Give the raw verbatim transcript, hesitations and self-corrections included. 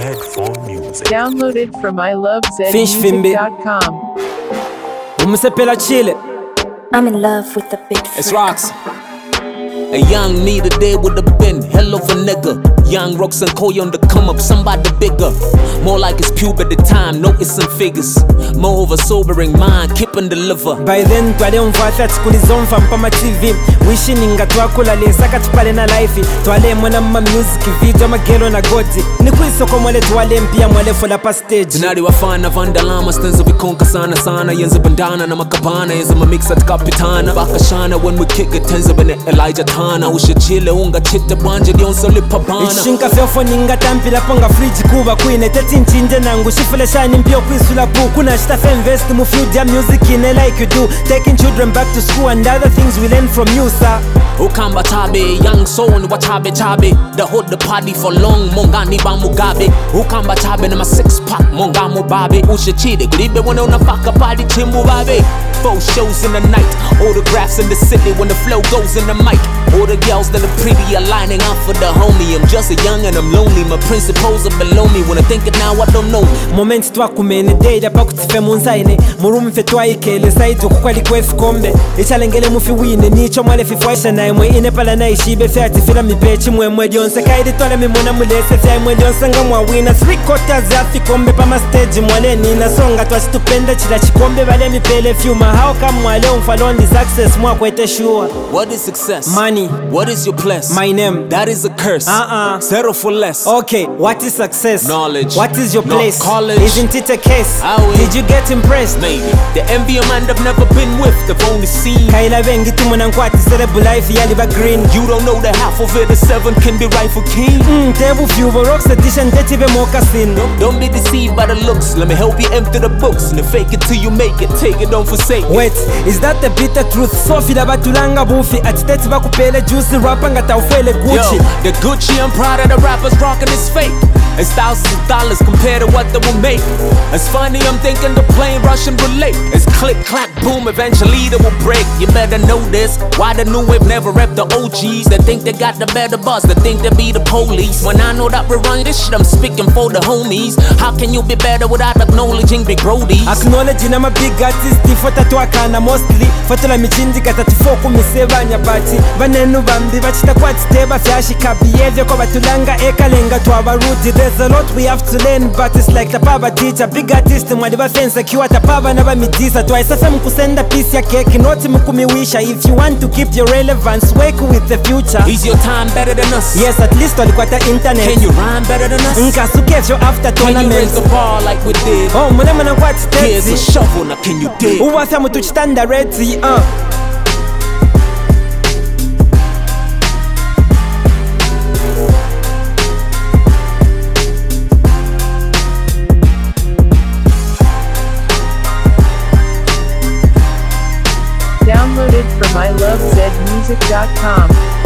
Headphone music. Downloaded from I love zed Fish music dot com. Umusepela chile. I'm in love with the big It's freak. rocks. A young me today would have been hell of a nigga. Young rocks and Koi on the come up, somebody bigger. More like it's puberty time, noticing figures. More of a sobering mind, keeping the liver. By then twale umvatla tikulizomva mpama T V. Wishing inga twakula lesaka tupale na life. Twale mwana mma music video magelo na goti. Nikuisoko mwale twale mpia mwale fola pa stage. Tunari wafana vandalama stenza vikonka sana sana. Yenza bandana na makabana, yenza mamixa tukapitana. Bakashana when we kick it, tenza bene Elijah Tana. Ushe chile unga chita bwanje dionso lipapana. Ishinka fefo ninga tampila ponga fridge kuba kuine teti nchinje nangu shifule shani mpio kwisula bu. Kuna shita invest mu field ya music ine like you do. Taking children back to school and other things we learn from you sir. Ukamba tabe, young soul ni watabe tabe. The hold the party for long, mongani ba mugabe. Ukamba tabe na ma six pack, monga mubabe. Ushe chide, gribe wana unafaka party chimbu babe. Four shows in the night, autographs in the city when the flow goes in the mic. All the girls that are pretty are lining up for the homie. I'm just a young and I'm lonely, my principles are below me. When I think it now I don't know. Moments twakumene data pakutife munzaine. Murumu fe twaikele saitu kukwali kwefu kombe. Ichalengele mufi wine nicho mwale fifwaisha na imwe. Ine pala na ishibe fe atifila mipechi mwe mwe dionse. Kaidi tola mimuna mulese fe mwe dionse nga mwa wina. Three quarters ya fi kombe pa ma stage mwale nina. Songa twasitupenda chila chikombe vale mipele fiuma. How come mwale umfalondi success mwa kwete sure. What is success? Money. What is your place? My name. That is a curse. Uh-uh. Settle for less. Okay, what is success? Knowledge. What is your Not place? college. Isn't it a case? How is- Did you get impressed? Maybe. The envy a man I've never been with, they've only seen. Kaila bengi tumuna nkwati cerebu life yali ba green. You don't know that half of it, the seven can be right for king. Mm, tebu fubo rocks edition deti be mokasin. Don't be deceived by the looks. Let me help you empty the books. And fake it till you make it. Take it, don't forsake it. Wait, is that the bitter truth? Sofi la batulanga bufi atiteti bakupele juicy rapper ngata ufele Gucci. Yo, the Gucci and Prada, the rappers rocking is fake. It's thousands of dollars compared to what they will make. It's funny, I'm thinking the plane Russian relate. It's click, clack, boom, eventually they will break. You better know this. Why the new wave never rep the O Gs? They think they got the better buzz, they think they be the police. When I know that we're running this shit, I'm speaking for the homies. How can you be better without acknowledging big roadies? Acknowledge na ma big artist fota twakana mostly. Foto la michindi kata tufoku misebanya bati. Banenu bambi bachita kwa titeba fyashi kabiyevye kwa batulanga eka lenga twabaruti. There's a lot we have to learn but it's like the papa teacher. Big artist mwadi ba fensa kiwa tapaba na ba midisa. Twice F M kusenda piece ya keki noti mkumiwisha. If you want to keep your relevance, work with the future. Is your time better than us? Yes, at least walikuwa ta internet. Can you rhyme better than us? Nkasukevyo after Can you tournament. raise the bar like we did? Oh, mwana mwana kwa Here's a titeti. shovel, now can you dig? Uwafya mutuchitanda reti, uh. Downloaded from I love zed music dot com.